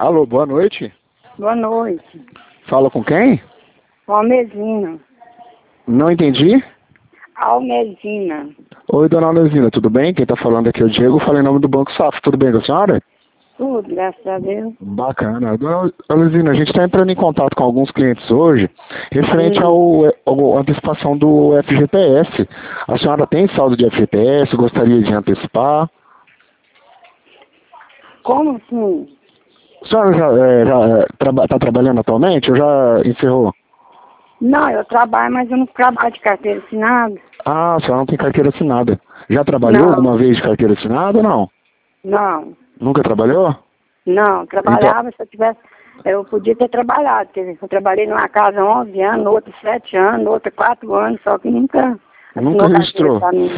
Alô, boa noite. Boa noite. Fala com quem? Almezina. Não entendi. Almezina. Oi, dona Alesina, tudo bem? Quem tá falando aqui é o Diego, fala em nome do Banco Safra. Tudo bem com a senhora? Tudo, graças a Deus. Bacana. Dona Alesina, a gente está entrando em contato com alguns clientes hoje, referente ao antecipação do FGTS. A senhora tem saldo de FGTS? Gostaria de antecipar? Como assim? A senhora já está trabalhando atualmente ou já encerrou? Não, eu trabalho, mas eu não trabalho de carteira assinada. Ah, a senhora não tem carteira assinada. Já trabalhou Não, alguma vez de carteira assinada ou não? não, Nunca trabalhou? não. Então, Trabalhava, se eu tivesse... Eu podia ter trabalhado, porque eu trabalhei numa casa 11 anos, outra 7 anos, outra 4 anos, só que nunca nunca assinou carteira registrou? pra mim.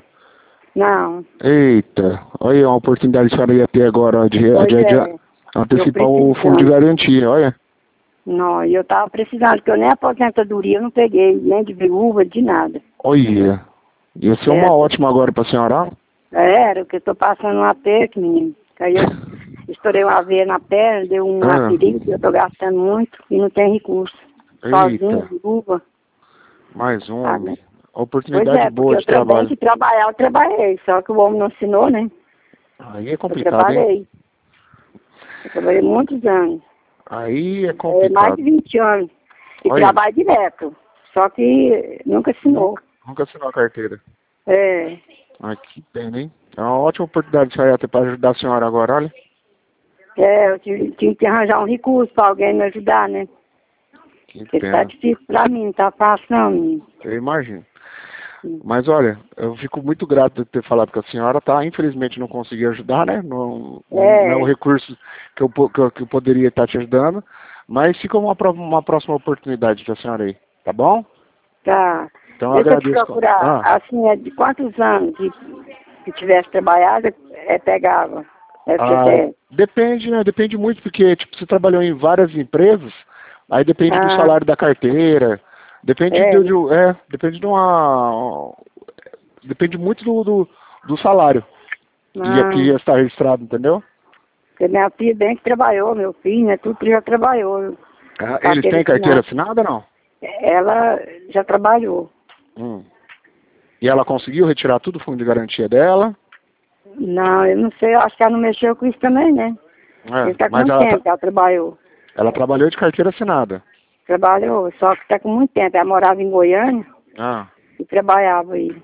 Não, Eita, olha aí uma oportunidade que a senhora ia ter agora pois é, eu antecipar o fundo de precisando. garantia, olha. Não, e eu tava precisando, porque eu nem aposentadoria eu não peguei, nem de viúva, de nada. Olha, ia ser uma Certo? ótima agora pra senhora. Era, porque eu tô passando um aperto, menino. Aí eu estourei uma veia na perna, deu uma Ah, ferida, eu tô gastando muito e não tem recurso. Sozinho, eita, viúva, mais um, sabe? homem. Pois Oportunidade é, porque boa eu de também trabalho. que trabalhar, eu trabalhei, só que o homem não ensinou, né? Aí é Eu complicado, hein? trabalhei. Eu trabalhei muitos anos. Aí é Mais de complicado. 20 anos. E Olha, trabalho direto. Só que nunca assinou. nunca assinou a carteira. É. Ai, que pena, hein? É uma ótima oportunidade de sair até para ajudar a senhora agora, olha. Eu tinha que arranjar um recurso pra alguém me ajudar, né? Que Porque tá pena. difícil pra mim, não tá fácil não, menino. Eu imagino. Mas olha, eu fico muito grato de ter falado com a senhora, tá? Infelizmente não consegui ajudar, né? Não é o É, recurso que eu poderia estar te ajudando, mas fica uma próxima oportunidade da senhora aí, tá bom? tá. Então eu Deixa eu te agradeço. procurar. Assim, é de quantos anos que tivesse trabalhado, pegava FGTS. Depende, né? Depende muito, porque tipo, você trabalhou em várias empresas, aí depende do Ah, salário da carteira, depende é. depende de uma. Depende muito do salário que Ah, ia estar registrado, entendeu? porque minha filha bem que trabalhou, meu filho, né? Tudo que já trabalhou. Eles Carteira têm carteira assinada. assinada ou não? Ela já trabalhou. Hum. E ela conseguiu retirar tudo o fundo de garantia dela? Não, eu não sei, eu acho que ela não mexeu com isso também, né? Ele tá com Mas muito tempo que ela trabalhou. ela trabalhou de carteira assinada. Trabalhou, só que tá com muito tempo. Ela morava em Goiânia Ah, e trabalhava aí.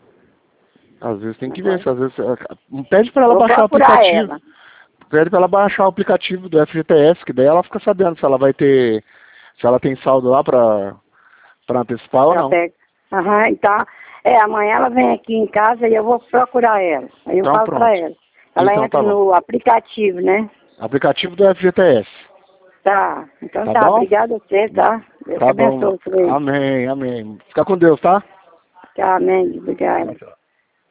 às vezes tem que ver, Agora, às vezes pede para ela vou baixar o procurar aplicativo. ela. Pede para ela baixar o aplicativo do FGTS, que daí ela fica sabendo se ela vai ter, se ela tem saldo lá para antecipar ou Já não. pega. Aham, então, amanhã ela vem aqui em casa e eu vou procurar ela. Aí eu Então falo pra pronto. ela. Ela Então entra tá bom. no aplicativo, né? Aplicativo do FGTS. Tá. Então Tá tá, bom? obrigada a você, tá? Deus te Tá bom. abençoe, Frei. Amém, amém. Fica com Deus, tá? Tá, amém, obrigada.